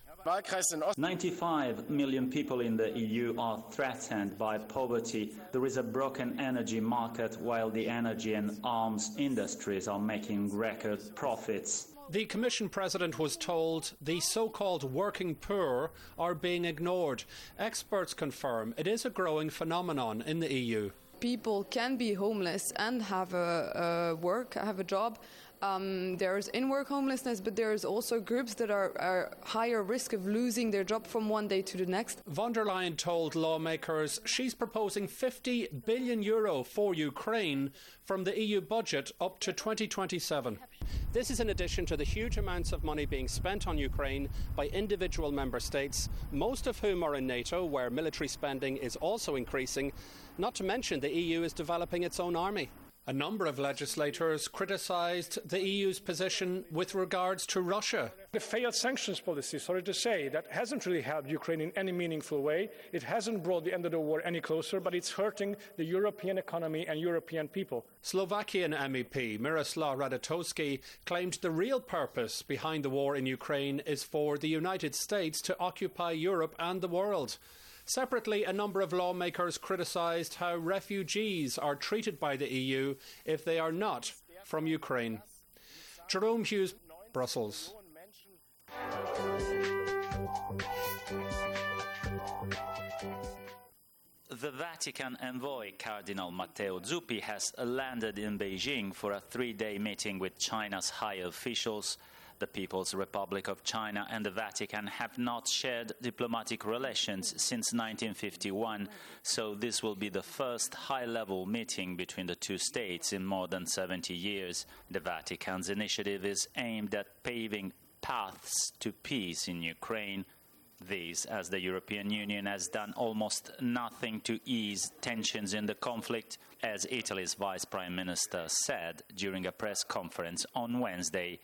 ninety-five million people in the E U are threatened by poverty. There is a broken energy market while the energy and arms industries are making record profits. The Commission President was told the so-called working poor are being ignored. Experts confirm it is a growing phenomenon in the E U. People can be homeless and have a, a work, have a job. Um, there's in-work homelessness, but there's also groups that are, are higher risk of losing their job from one day to the next. Von der Leyen told lawmakers she's proposing fifty billion euro for Ukraine from the E U budget up to twenty twenty-seven. This is in addition to the huge amounts of money being spent on Ukraine by individual member states, most of whom are in NATO, where military spending is also increasing, not to mention the E U is developing its own army. A number of legislators criticised the E U's position with regards to Russia. The failed sanctions policy, sorry to say, that hasn't really helped Ukraine in any meaningful way. It hasn't brought the end of the war any closer, but it's hurting the European economy and European people. Slovakian M E P Miroslav Radatowski claimed the real purpose behind the war in Ukraine is for the United States to occupy Europe and the world. Separately, a number of lawmakers criticised how refugees are treated by the E U if they are not from Ukraine. Jerome Hughes, Brussels. The Vatican envoy, Cardinal Matteo Zuppi, has landed in Beijing for a three-day meeting with China's high officials. The People's Republic of China and the Vatican have not shared diplomatic relations since nineteen fifty-one, so this will be the first high-level meeting between the two states in more than seventy years. The Vatican's initiative is aimed at paving paths to peace in Ukraine. This, as the European Union has done almost nothing to ease tensions in the conflict, as Italy's Vice Prime Minister said during a press conference on Wednesday.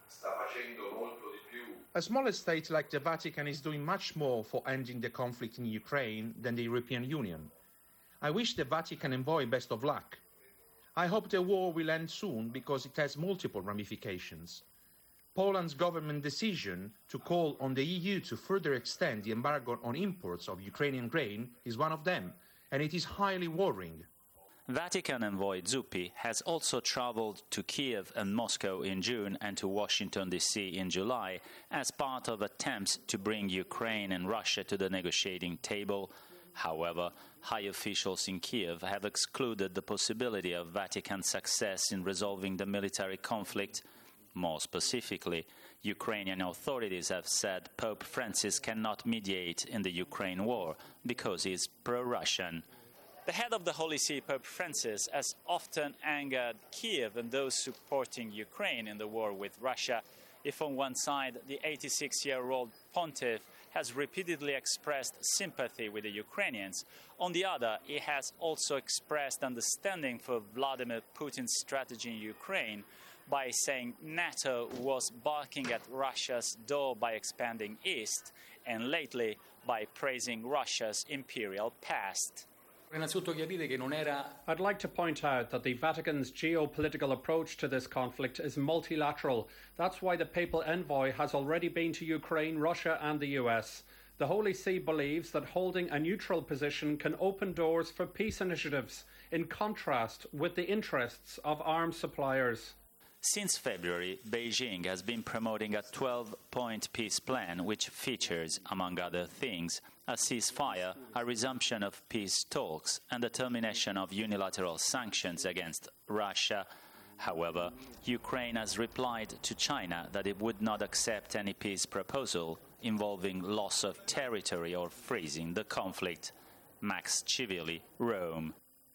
A smaller state like the Vatican is doing much more for ending the conflict in Ukraine than the European Union. I wish the Vatican envoy best of luck. I hope the war will end soon because it has multiple ramifications. Poland's government decision to call on the E U to further extend the embargo on imports of Ukrainian grain is one of them, and it is highly worrying. Vatican envoy Zuppi has also travelled to Kiev and Moscow in June and to Washington, D C in July as part of attempts to bring Ukraine and Russia to the negotiating table. However, high officials in Kiev have excluded the possibility of Vatican success in resolving the military conflict. More specifically, Ukrainian authorities have said Pope Francis cannot mediate in the Ukraine war because he is pro-Russian. The head of the Holy See, Pope Francis, has often angered Kiev and those supporting Ukraine in the war with Russia. If on one side the eighty-six-year-old pontiff has repeatedly expressed sympathy with the Ukrainians, on the other, he has also expressed understanding for Vladimir Putin's strategy in Ukraine, by saying NATO was barking at Russia's door by expanding east, and lately by praising Russia's imperial past. I'd like to point out that the Vatican's geopolitical approach to this conflict is multilateral. That's why the papal envoy has already been to Ukraine, Russia and the U S. The Holy See believes that holding a neutral position can open doors for peace initiatives, in contrast with the interests of arms suppliers. Since February, Beijing has been promoting a twelve-point peace plan which features, among other things, a ceasefire, a resumption of peace talks, and the termination of unilateral sanctions against Russia. However, Ukraine has replied to China that it would not accept any peace proposal involving loss of territory or freezing the conflict. Max Civilli, Rome.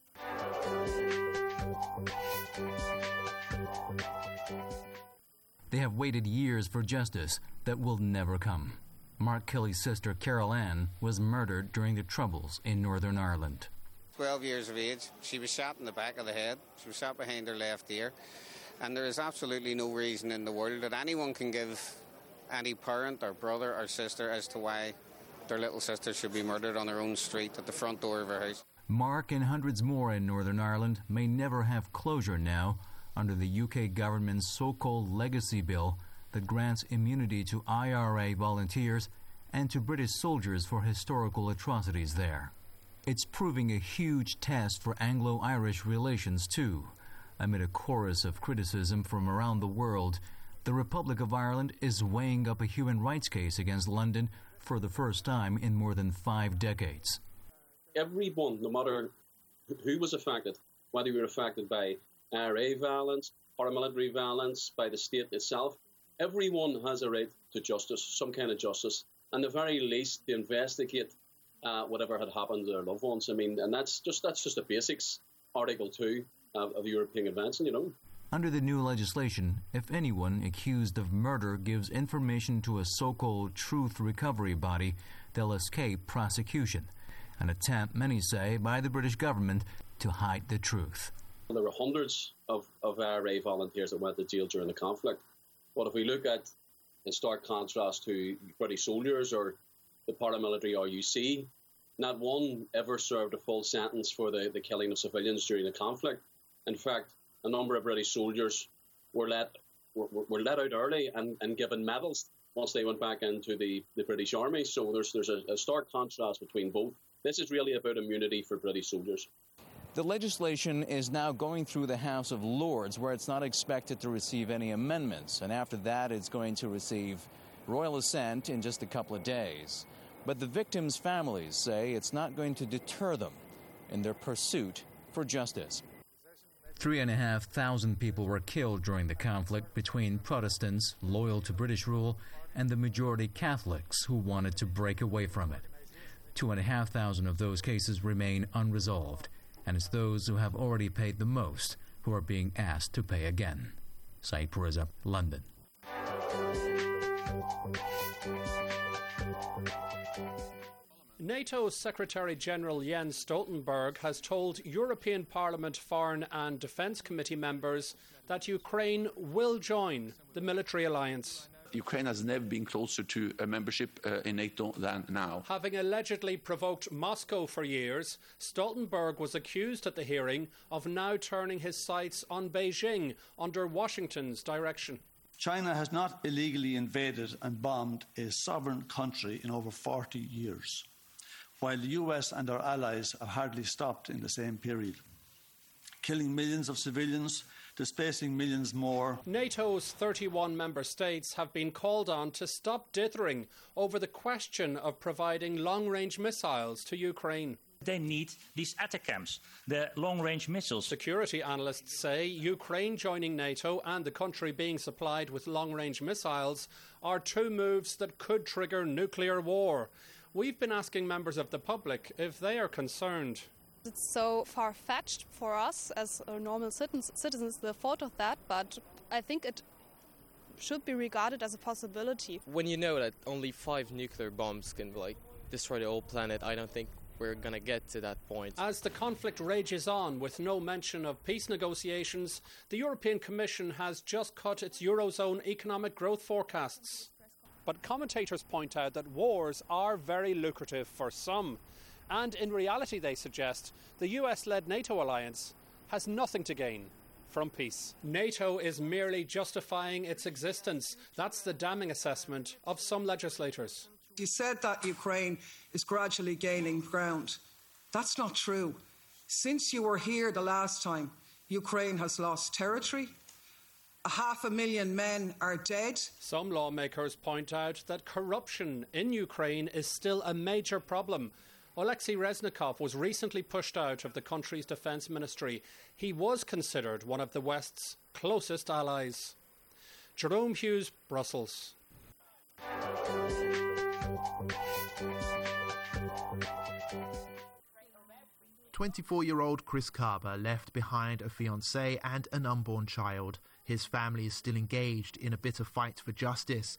They have waited years for justice that will never come. Mark Kelly's sister, Carol Ann, was murdered during the Troubles in Northern Ireland. twelve years of age. She was shot in the back of the head. She was shot behind her left ear. And there is absolutely no reason in the world that anyone can give any parent or brother or sister as to why their little sister should be murdered on her own street at the front door of her house. Mark and hundreds more in Northern Ireland may never have closure now under the U K government's so-called legacy bill that grants immunity to I R A volunteers and to British soldiers for historical atrocities there. It's proving a huge test for Anglo-Irish relations too. Amid a chorus of criticism from around the world, the Republic of Ireland is weighing up a human rights case against London for the first time in more than five decades. Everyone, no matter who was affected, whether you were affected by I R A violence, paramilitary violence, by the state itself, everyone has a right to justice, some kind of justice, and the very least to investigate uh, whatever had happened to their loved ones. I mean, and that's just that's just the basics, Article two of, of the European Convention, you know. Under the new legislation, if anyone accused of murder gives information to a so-called truth recovery body, they'll escape prosecution, an attempt, many say, by the British government to hide the truth. There were hundreds of, of I R A volunteers that went to jail during the conflict. But if we look at, in stark contrast to British soldiers or the paramilitary R U C, not one ever served a full sentence for the, the killing of civilians during the conflict. In fact, a number of British soldiers were let were, were let out early and, and given medals once they went back into the, the British Army. So there's there's a, a stark contrast between both. This is really about immunity for British soldiers. The legislation is now going through the House of Lords, where it's not expected to receive any amendments, and after that it's going to receive royal assent in just a couple of days. But the victims' families say it's not going to deter them in their pursuit for justice. Three and a half thousand people were killed during the conflict between Protestants loyal to British rule and the majority Catholics who wanted to break away from it. Two and a half thousand of those cases remain unresolved, and it's those who have already paid the most who are being asked to pay again. Saeed Pureza, London. NATO's Secretary-General Jens Stoltenberg has told European Parliament Foreign and Defence Committee members that Ukraine will join the military alliance. Ukraine has never been closer to a membership uh, in NATO than now. Having allegedly provoked Moscow for years, Stoltenberg was accused at the hearing of now turning his sights on Beijing under Washington's direction. China has not illegally invaded and bombed a sovereign country in over forty years, while the U S and our allies have hardly stopped in the same period, killing millions of civilians, displacing millions more. NATO's thirty-one member states have been called on to stop dithering over the question of providing long-range missiles to Ukraine. They need these ATACMS, the long-range missiles. Security analysts say Ukraine joining NATO and the country being supplied with long-range missiles are two moves that could trigger nuclear war. We've been asking members of the public if they are concerned. It's so far-fetched for us as normal citizens, the thought of that, but I think it should be regarded as a possibility. When you know that only five nuclear bombs can like destroy the whole planet, I don't think we're going to get to that point. As the conflict rages on with no mention of peace negotiations, the European Commission has just cut its Eurozone economic growth forecasts. But commentators point out that wars are very lucrative for some. And in reality, they suggest, the U S-led NATO alliance has nothing to gain from peace. NATO is merely justifying its existence. That's the damning assessment of some legislators. You said that Ukraine is gradually gaining ground. That's not true. Since you were here the last time, Ukraine has lost territory. A half a million men are dead. Some lawmakers point out that corruption in Ukraine is still a major problem. Alexei Reznikov was recently pushed out of the country's defence ministry. He was considered one of the West's closest allies. Jerome Hughes, Brussels. twenty-four-year-old Chris Carver left behind a fiancée and an unborn child. His family is still engaged in a bitter fight for justice.